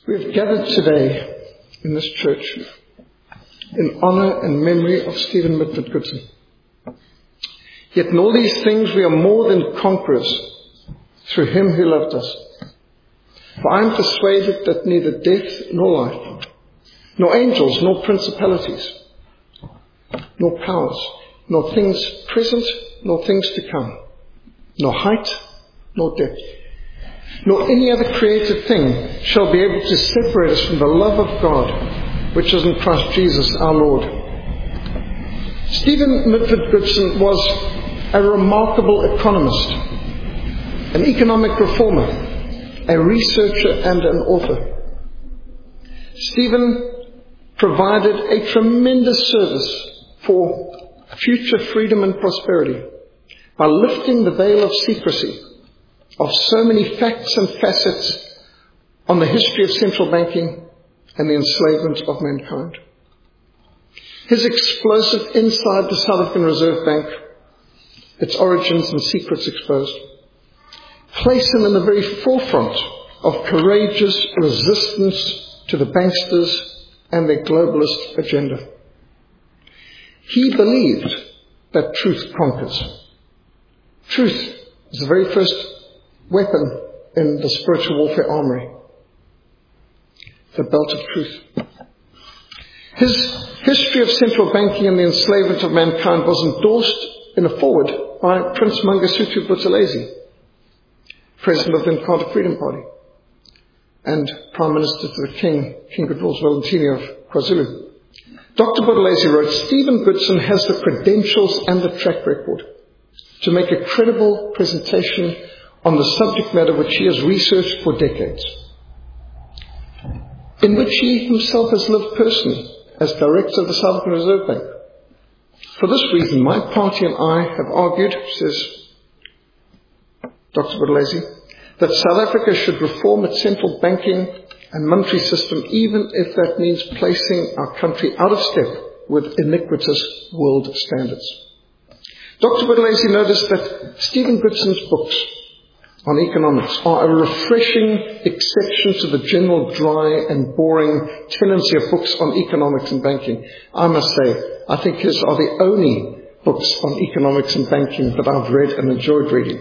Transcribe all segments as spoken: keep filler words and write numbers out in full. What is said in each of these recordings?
We have gathered today in this church in honour and memory of Stephen Mitford Goodson. Yet in all these things we are more than conquerors through him who loved us. For I am persuaded that neither death nor life, nor angels, nor principalities, nor powers, nor things present, nor things to come, nor height, nor depth, nor any other created thing shall be able to separate us from the love of God, which is in Christ Jesus our Lord. Stephen Mitford Goodson was a remarkable economist, an economic reformer, a researcher and an author. Stephen provided a tremendous service for future freedom and prosperity by lifting the veil of secrecy of so many facts and facets on the history of central banking and the enslavement of mankind. His explosive insight the South African Reserve Bank, its origins and secrets exposed, place him in the very forefront of courageous resistance to the banksters and their globalist agenda. He believed that truth conquers. Truth is the very first weapon in the spiritual warfare armory, the belt of truth. His history of central banking and the enslavement of mankind was endorsed in a foreword by Prince Mangosuthu Buthelezi, President of the Inkatha Freedom Party, and Prime Minister to the King, King Goodwills Valentini of KwaZulu. Doctor Buthelezi wrote, Stephen Goodson has the credentials and the track record to make a credible presentation on the subject matter which he has researched for decades, in which he himself has lived personally as Director of the South African Reserve Bank. For this reason, my party and I have argued, says Doctor Buthelezi, that South Africa should reform its central banking and monetary system, even if that means placing our country out of step with iniquitous world standards. Doctor Buthelezi noticed that Stephen Goodson's books on economics are a refreshing exception to the general dry and boring tendency of books on economics and banking. I must say, I think his are the only books on economics and banking that I've read and enjoyed reading.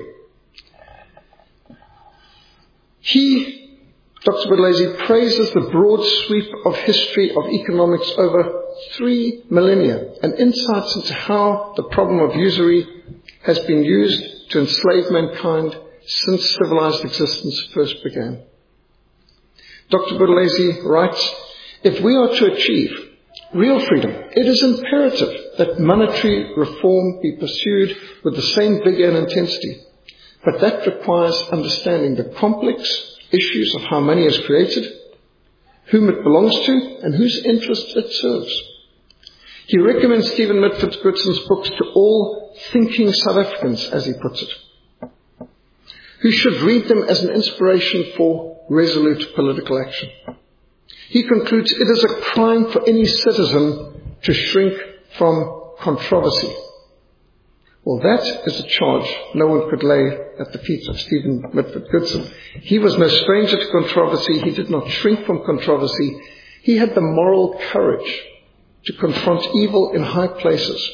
He, Doctor Buthelezi, praises the broad sweep of history of economics over three millennia and insights into how the problem of usury has been used to enslave mankind since civilized existence first began. Doctor Buthelezi writes, if we are to achieve real freedom, it is imperative that monetary reform be pursued with the same vigor and intensity, but that requires understanding the complex issues of how money is created, whom it belongs to, and whose interests it serves. He recommends Stephen Mitford Goodson's books to all thinking South Africans, as he puts it, who should read them as an inspiration for resolute political action. He concludes, it is a crime for any citizen to shrink from controversy. Well, that is a charge no one could lay at the feet of Stephen Mitford Goodson. He was no stranger to controversy. He did not shrink from controversy. He had the moral courage to confront evil in high places.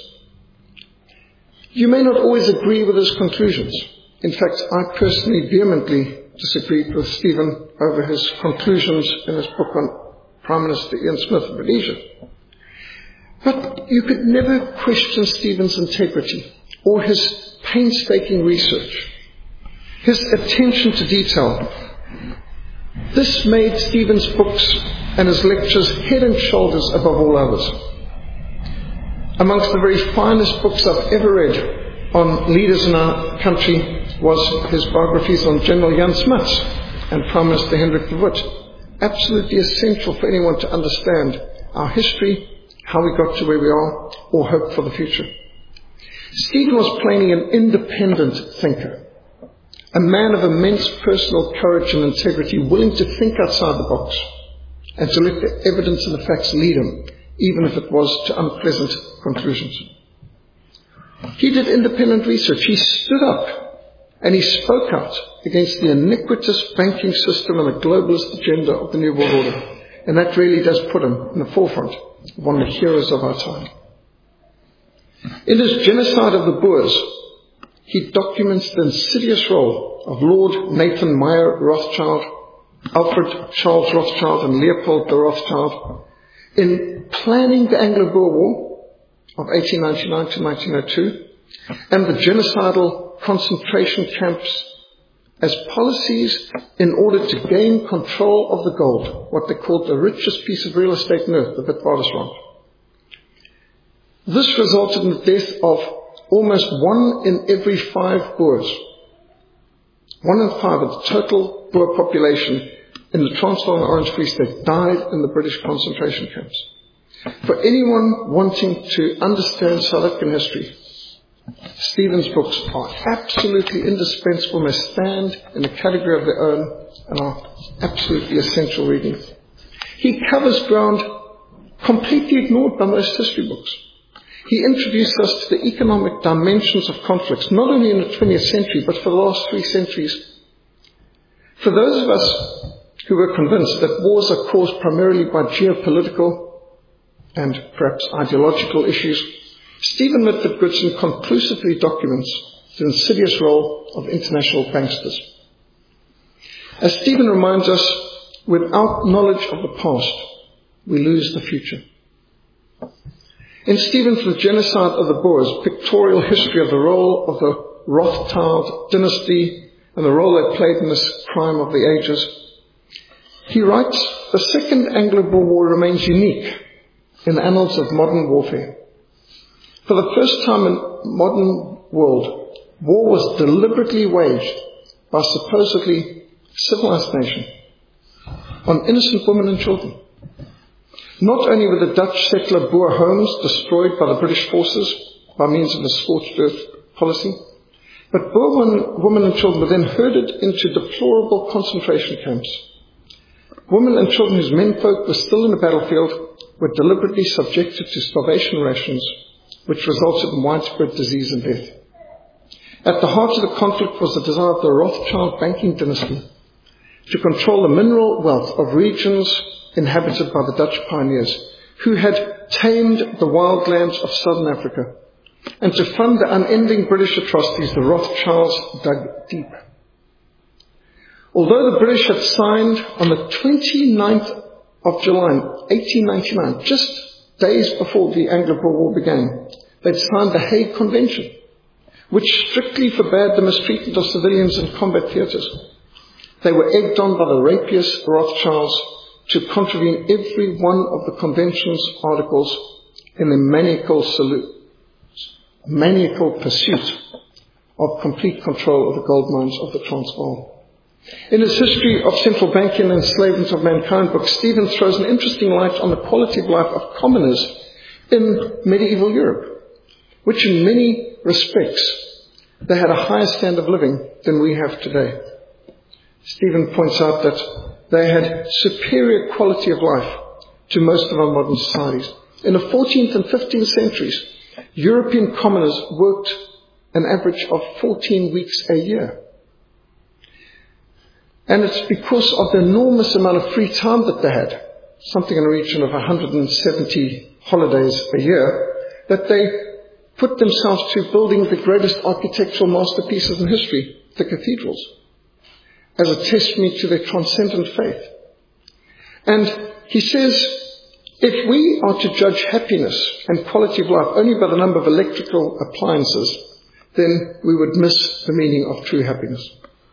You may not always agree with his conclusions. In fact, I personally vehemently disagreed with Stephen over his conclusions in his book on Prime Minister Ian Smith of Rhodesia. But you could never question Stephen's integrity or his painstaking research, his attention to detail. This made Stephen's books and his lectures head and shoulders above all others. Amongst the very finest books I've ever read on leaders in our country was his biographies on General Jan Smuts and Prime Minister Hendrik de Wit. Absolutely essential for anyone to understand our history, how we got to where we are, or hope for the future. Stephen was plainly an independent thinker, a man of immense personal courage and integrity, willing to think outside the box and to let the evidence and the facts lead him, even if it was to unpleasant conclusions. He did independent research. He stood up And he spoke out against the iniquitous banking system and the globalist agenda of the New World Order. And that really does put him in the forefront of one of the heroes of our time. In his genocide of the Boers, he documents the insidious role of Lord Nathan Meyer Rothschild, Alfred Charles Rothschild, and Leopold de Rothschild in planning the Anglo-Boer War of eighteen ninety-nine to nineteen oh two and the genocidal concentration camps as policies in order to gain control of the gold, what they called the richest piece of real estate on earth, the Witwatersrand. This resulted in the death of almost one in every five Boers. One in five of the total Boer population in the Transvaal and Orange Free State died in the British concentration camps. For anyone wanting to understand South African history, Stephen's books are absolutely indispensable. They stand in a category of their own and are absolutely essential reading. He covers ground completely ignored by most history books. He introduced us to the economic dimensions of conflicts, not only in the twentieth century, but for the last three centuries. For those of us who were convinced that wars are caused primarily by geopolitical and perhaps ideological issues, Stephen Mitford Goodson conclusively documents the insidious role of international banksters. As Stephen reminds us, without knowledge of the past, we lose the future. In Stephen's The Genocide of the Boers, pictorial history of the role of the Rothschild dynasty and the role they played in this crime of the ages, he writes, the Second Anglo-Boer War remains unique in the annals of modern warfare. For the first time in modern world, war was deliberately waged by a supposedly civilized nation on innocent women and children. Not only were the Dutch settler Boer homes destroyed by the British forces by means of a scorched earth policy, but Boer women and children were then herded into deplorable concentration camps. Women and children whose menfolk were still in the battlefield were deliberately subjected to starvation rations, which resulted in widespread disease and death. At the heart of the conflict was the desire of the Rothschild banking dynasty to control the mineral wealth of regions inhabited by the Dutch pioneers, who had tamed the wildlands of southern Africa. And to fund the unending British atrocities, the Rothschilds dug deep. Although the British had signed on the twenty-ninth of July, eighteen ninety-nine, just days before the Anglo-Boer War began, they'd signed the Hague Convention, which strictly forbade the mistreatment of civilians in combat theatres. They were egged on by the rapious Rothschilds to contravene every one of the Convention's articles in the maniacal, salute, maniacal pursuit of complete control of the gold mines of the Transvaal. In his History of Central Banking and Enslavement of Mankind book, Stephen throws an interesting light on the quality of life of commoners in medieval Europe, which in many respects they had a higher standard of living than we have today. Stephen points out that they had superior quality of life to most of our modern societies. In the fourteenth and fifteenth centuries, European commoners worked an average of fourteen weeks a year. And it's because of the enormous amount of free time that they had, something in the region of one hundred seventy holidays a year, that they put themselves to building the greatest architectural masterpieces in history, the cathedrals, as a testimony to their transcendent faith. And he says, if we are to judge happiness and quality of life only by the number of electrical appliances, then we would miss the meaning of true happiness.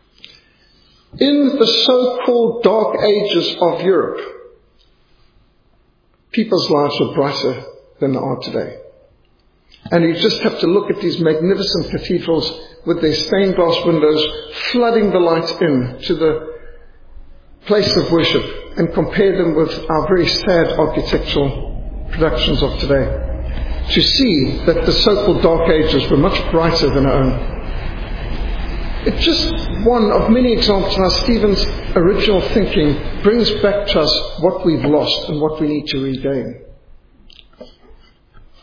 In the so-called dark ages of Europe, people's lives were brighter than they are today. And you just have to look at these magnificent cathedrals with their stained glass windows flooding the light in to the place of worship and compare them with our very sad architectural productions of today, to see that the so-called dark ages were much brighter than our own. It's just one of many examples how Stephen's original thinking brings back to us what we've lost and what we need to regain.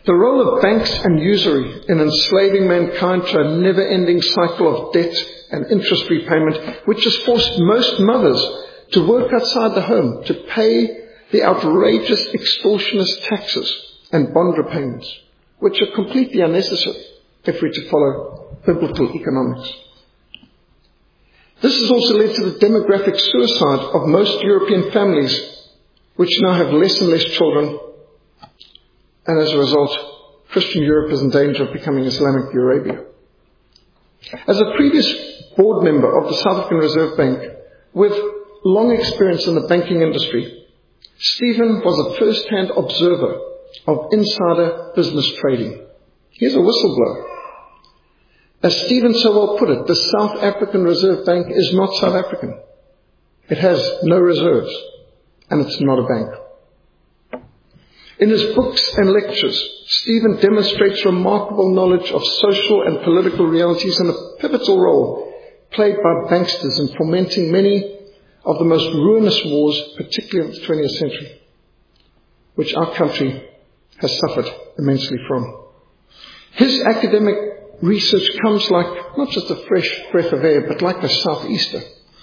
The role of banks and usury in enslaving mankind to a never-ending cycle of debt and interest repayment, which has forced most mothers to work outside the home to pay the outrageous extortionist taxes and bond repayments, which are completely unnecessary if we're to follow biblical economics. This has also led to the demographic suicide of most European families, which now have less and less children, and as a result, Christian Europe is in danger of becoming Islamic Eurasia. As a previous board member of the South African Reserve Bank, with long experience in the banking industry, Stephen was a first-hand observer of insider business trading. He's a whistleblower. As Stephen so well put it, the South African Reserve Bank is not South African. It has no reserves, and it's not a bank. In his books and lectures, Stephen demonstrates remarkable knowledge of social and political realities and a pivotal role played by banksters in fomenting many of the most ruinous wars, particularly of the twentieth century, which our country has suffered immensely from. His academic research comes like not just a fresh breath of air, but like a southeaster.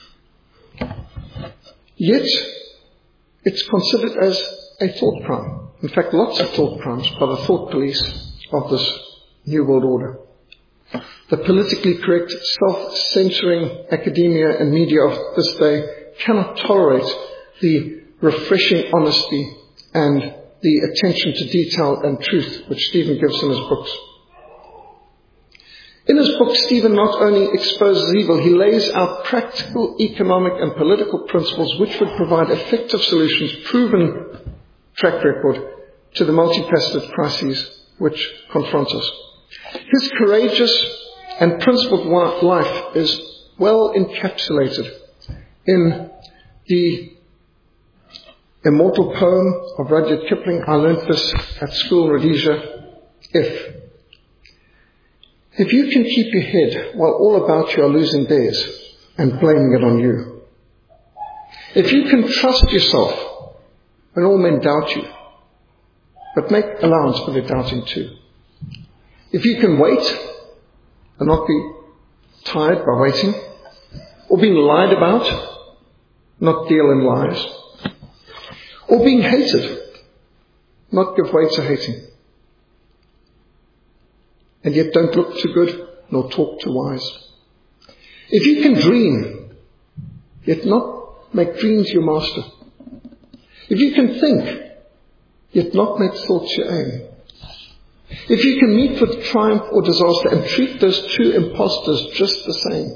Yet, it's considered as a thought crime. In fact, lots of thought crimes by the thought police of this New World Order. The politically correct, self-censoring academia and media of this day cannot tolerate the refreshing honesty and the attention to detail and truth which Stephen gives in his books. In his book, Stephen not only exposes evil, he lays out practical economic and political principles which would provide effective solutions, proven track record, to the multifaceted crises which confront us. His courageous and principled life is well encapsulated in the immortal poem of Rudyard Kipling. I learnt this at school, Rhodesia. If. If you can keep your head while all about you are losing theirs and blaming it on you. If you can trust yourself when all men doubt you, but make allowance for their doubting too. If you can wait and not be tired by waiting, or being lied about, not deal in lies, or being hated, not give way to hating, and yet don't look too good nor talk too wise. If you can dream, yet not make dreams your master. If you can think, yet not make thoughts your aim. If you can meet with triumph or disaster and treat those two impostors just the same.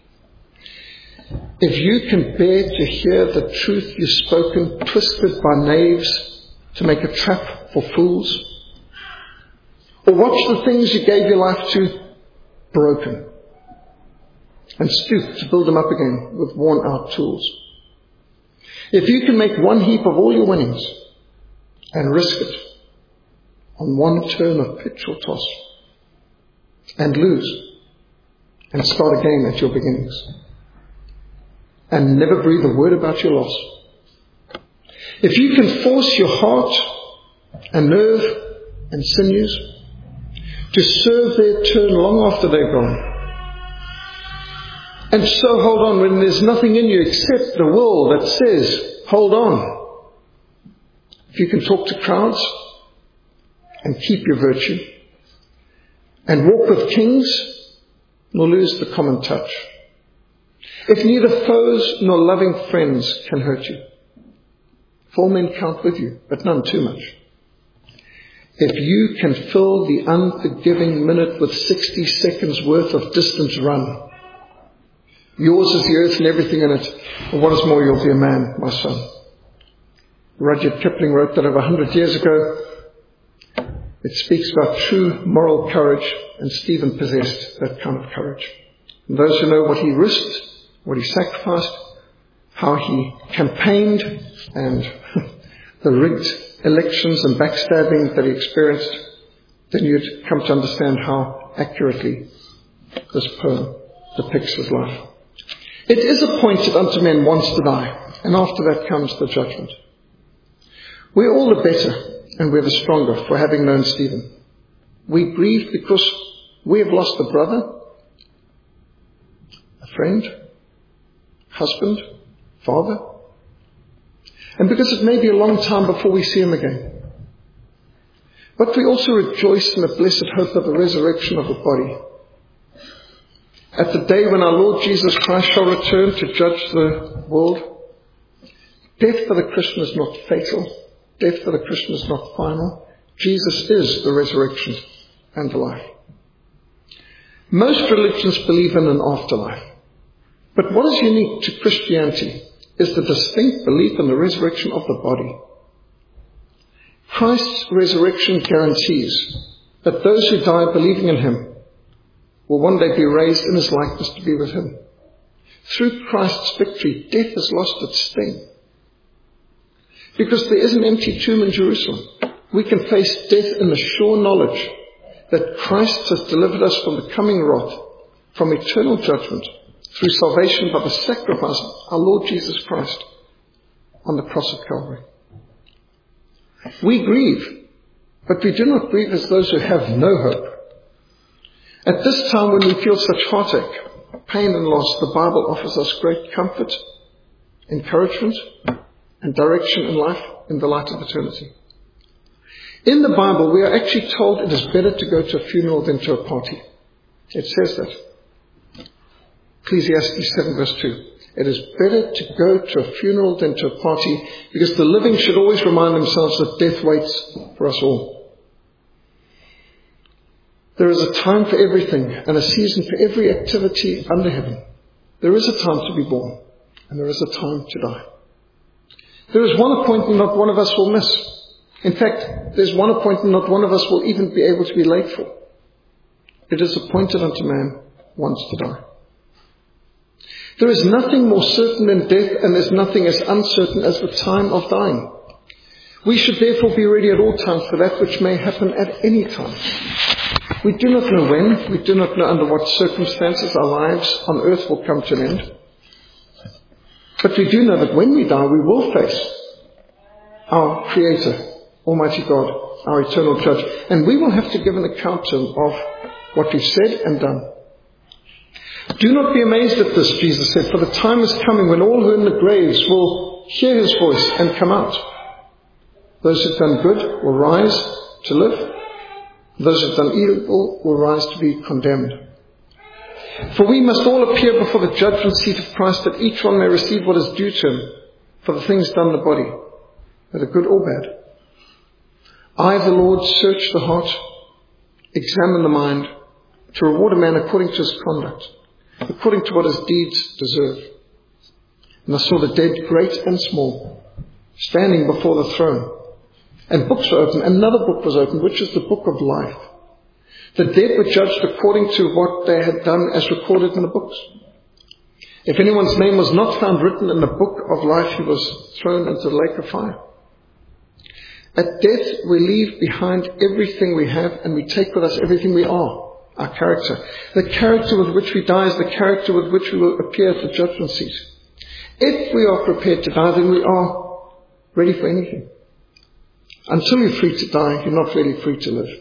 If you can bear to hear the truth you've spoken twisted by knaves to make a trap for fools, or watch the things you gave your life to broken and stoop to build them up again with worn out tools. If you can make one heap of all your winnings and risk it on one turn of pitch or toss and lose and start again at your beginnings and never breathe a word about your loss. If you can force your heart and nerve and sinews to serve their turn long after they're gone, and so hold on when there's nothing in you except the will that says, hold on. If you can talk to crowds and keep your virtue and walk with kings nor lose the common touch. If neither foes nor loving friends can hurt you. For men count with you, but none too much. If you can fill the unforgiving minute with sixty seconds worth of distance run, yours is the earth and everything in it, and what is more, you'll be a man, my son. Rudyard Kipling wrote that over a hundred years ago. It speaks about true moral courage, and Stephen possessed that kind of courage. And those who know what he risked, what he sacrificed, how he campaigned, and the rigged elections and backstabbing that he experienced, then you'd come to understand how accurately this poem depicts his life. It is appointed unto men once to die, and after that comes the judgment. We're all the better and we're the stronger for having known Stephen. We grieve because we have lost a brother, a friend, husband, father, and because it may be a long time before we see him again. But we also rejoice in the blessed hope of the resurrection of the body. At the day when our Lord Jesus Christ shall return to judge the world, death for the Christian is not fatal. Death for the Christian is not final. Jesus is the resurrection and the life. Most religions believe in an afterlife. But what is unique to Christianity is the distinct belief in the resurrection of the body. Christ's resurrection guarantees that those who die believing in him will one day be raised in his likeness to be with him. Through Christ's victory, death has lost its sting. Because there is an empty tomb in Jerusalem, we can face death in the sure knowledge that Christ has delivered us from the coming wrath, from eternal judgment, through salvation by the sacrifice of our Lord Jesus Christ on the cross of Calvary. We grieve, but we do not grieve as those who have no hope. At this time when we feel such heartache, pain and loss, the Bible offers us great comfort, encouragement, and direction in life in the light of eternity. In the Bible, we are actually told it is better to go to a funeral than to a party. It says that. Ecclesiastes seven verse two. It is better to go to a funeral than to a party, because the living should always remind themselves that death waits for us all. There is a time for everything and a season for every activity under heaven. There is a time to be born, and there is a time to die. There is one appointment not one of us will miss. In fact, there's one appointment not one of us will even be able to be late for. It is appointed unto man once to die. There is nothing more certain than death, and there's nothing as uncertain as the time of dying. We should therefore be ready at all times for that which may happen at any time. We do not know when, we do not know under what circumstances our lives on earth will come to an end. But we do know that when we die, we will face our Creator, Almighty God, our eternal Judge, and we will have to give an account to him of what we've said and done. Do not be amazed at this, Jesus said, for the time is coming when all who are in the graves will hear his voice and come out. Those who have done good will rise to live. Those who have done evil will rise to be condemned. For we must all appear before the judgment seat of Christ, that each one may receive what is due to him for the things done in the body, whether good or bad. I, the Lord, search the heart, examine the mind, to reward a man according to his conduct, according to what his deeds deserve. And I saw the dead, great and small, standing before the throne. And books were opened. Another book was opened, which is the book of life. The dead were judged according to what they had done as recorded in the books. If anyone's name was not found written in the book of life, he was thrown into the lake of fire. At death, we leave behind everything we have, and we take with us everything we are, our character. The character with which we die is the character with which we will appear at the judgment seat. If we are prepared to die, then we are ready for anything. Until you're free to die, you're not really free to live.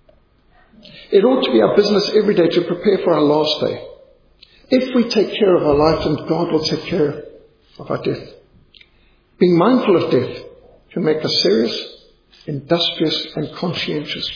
It ought to be our business every day to prepare for our last day. If we take care of our life, then God will take care of our death. Being mindful of death can make us serious, industrious, and conscientious.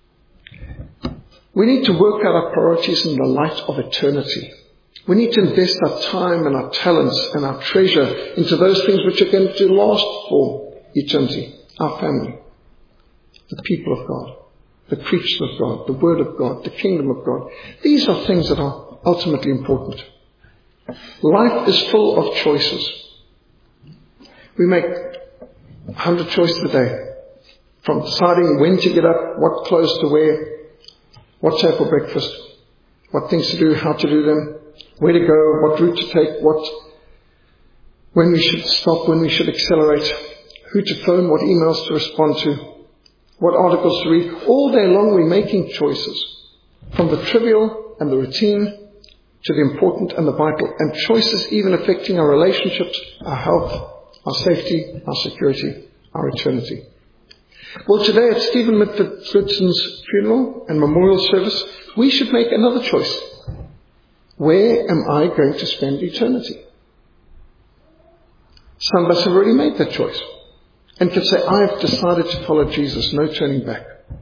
We need to work out our priorities in the light of eternity. We need to invest our time and our talents and our treasure into those things which are going to last for eternity. Our family, the people of God, the preachers of God, the Word of God, the kingdom of God. These are things that are ultimately important. Life is full of choices. We make a hundred choices a day. From deciding when to get up, what clothes to wear, what to have for breakfast, what things to do, how to do them, where to go, what route to take, what, when we should stop, when we should accelerate, who to phone, what emails to respond to, what articles to read. All day long we're making choices, from the trivial and the routine to the important and the vital, and choices even affecting our relationships, our health, our safety, our security, our eternity. Well, today at Stephen Mitford Goodson's funeral and memorial service, we should make another choice. Where am I going to spend eternity? Some of us have already made that choice and can say, I have decided to follow Jesus, no turning back.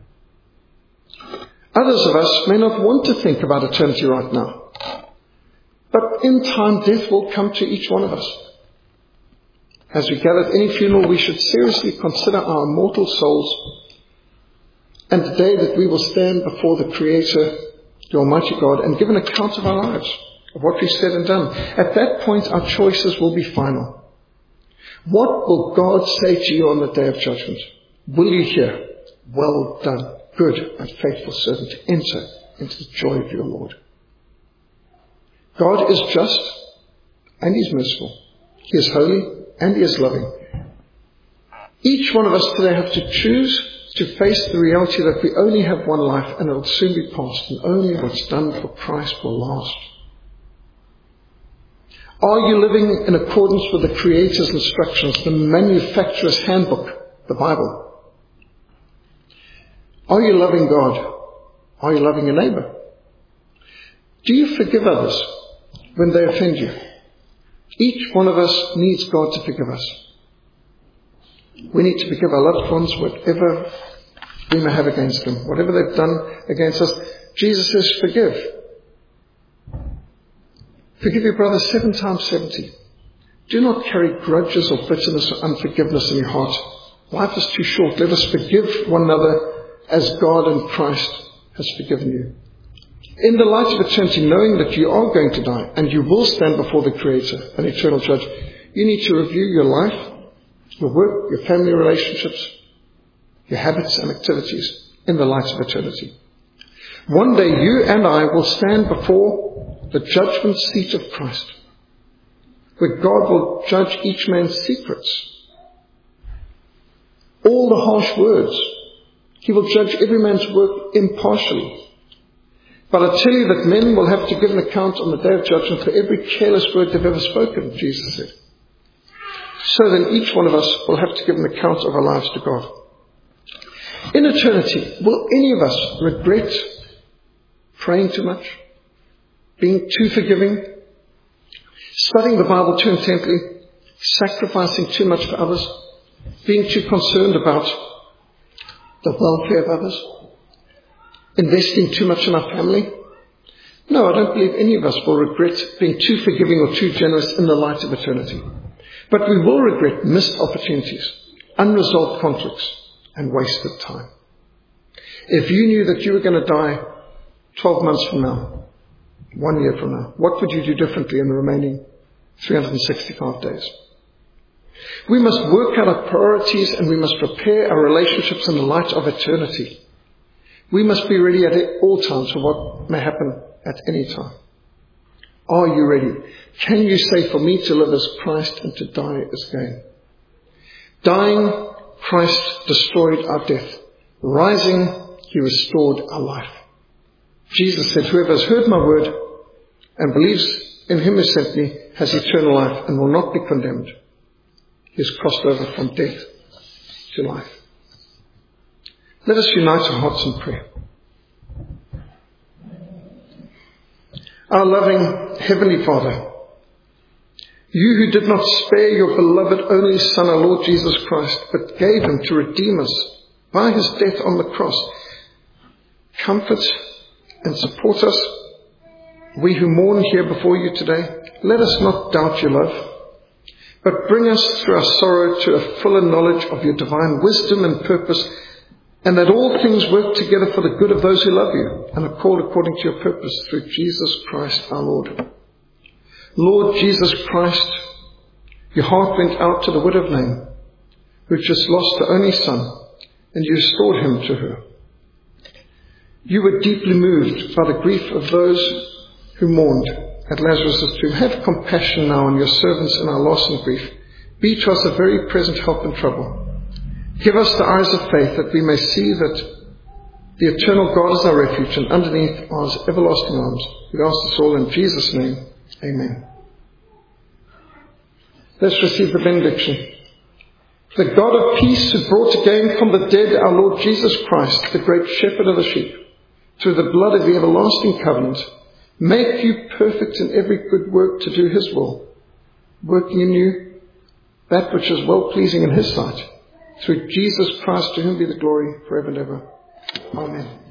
Others of us may not want to think about eternity right now. But in time, death will come to each one of us. As we gather at any funeral, we should seriously consider our immortal souls and the day that we will stand before the Creator, the Almighty God, and give an account of our lives, of what we've said and done. At that point, our choices will be final. What will God say to you on the day of judgment? Will you hear, well done, good and faithful servant, enter into the joy of your Lord? God is just and He's merciful. He is holy and He is loving. Each one of us today have to choose to face the reality that we only have one life and it will soon be past, and only what's done for Christ will last. Are you living in accordance with the Creator's instructions, the manufacturer's handbook, the Bible? Are you loving God? Are you loving your neighbor? Do you forgive others when they offend you? Each one of us needs God to forgive us. We need to forgive our loved ones whatever we may have against them, whatever they've done against us. Jesus says, forgive. Forgive your brother seven times seventy. Do not carry grudges or bitterness or unforgiveness in your heart. Life is too short. Let us forgive one another as God and Christ has forgiven you. In the light of eternity, knowing that you are going to die and you will stand before the Creator, an eternal judge, you need to review your life, your work, your family relationships, your habits and activities in the light of eternity. One day you and I will stand before the judgment seat of Christ, where God will judge each man's secrets, all the harsh words. He will judge every man's work impartially. But I tell you that men will have to give an account on the day of judgment for every careless word they've ever spoken, Jesus said. So then each one of us will have to give an account of our lives to God. In eternity, will any of us regret praying too much, being too forgiving, studying the Bible too intently, sacrificing too much for others, being too concerned about the welfare of others, investing too much in our family? No, I don't believe any of us will regret being too forgiving or too generous in the light of eternity. But we will regret missed opportunities, unresolved conflicts, and wasted time. If you knew that you were going to die twelve months from now, one year from now, what would you do differently in the remaining three hundred sixty-five days? We must work out our priorities and we must prepare our relationships in the light of eternity. We must be ready at all times for what may happen at any time. Are you ready? Can you say, for me to live as Christ and to die as gain? Dying, Christ destroyed our death. Rising, He restored our life. Jesus said, whoever has heard my word and believes in Him who sent me has eternal life and will not be condemned. He has crossed over from death to life. Let us unite our hearts in prayer. Our loving Heavenly Father, You who did not spare your beloved only Son, our Lord Jesus Christ, but gave Him to redeem us by His death on the cross, comfort and support us. We who mourn here before You today, let us not doubt Your love, but bring us through our sorrow to a fuller knowledge of Your divine wisdom and purpose, and that all things work together for the good of those who love You and are called according to Your purpose through Jesus Christ our Lord. Lord Jesus Christ, Your heart went out to the widow of Nain, who had just lost her only son, and You restored him to her. You were deeply moved by the grief of those who mourned at Lazarus' tomb. Have compassion now on Your servants in our loss and grief. Be to us a very present help in trouble. Give us the eyes of faith that we may see that the eternal God is our refuge and underneath are His everlasting arms. We ask this all in Jesus' name. Amen. Let's receive the benediction. The God of peace, who brought again from the dead our Lord Jesus Christ, the great shepherd of the sheep, through the blood of the everlasting covenant, make you perfect in every good work to do his will, working in you that which is well-pleasing in his sight, through Jesus Christ, to whom be the glory forever and ever. Amen.